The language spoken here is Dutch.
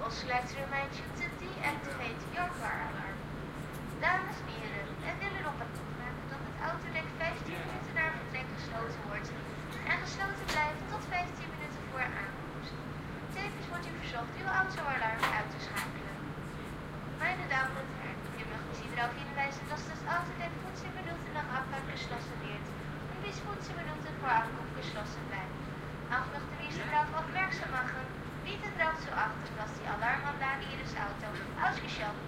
also like to remind you to deactivate your car alarm. Dames en heren, wij willen erop maken dat het autodek 15 minuten na vertrek gesloten wordt en gesloten blijft tot 15 minuten voor aankomst. Tevens wordt u verzocht uw autoalarm uit te schakelen. Meine Damen und Herren, wir möchten Sie darauf hinweisen, dass das Autodeck 15 Minuten nach Abfahrt geschlossen wird und bis 15 Minuten vor Ankunft geschlossen bleibt. Auch möchten wir Sie darauf aufmerksam machen, bitte darauf zu achten, dass die Alarmanlage Ihres Autos ausgeschaltet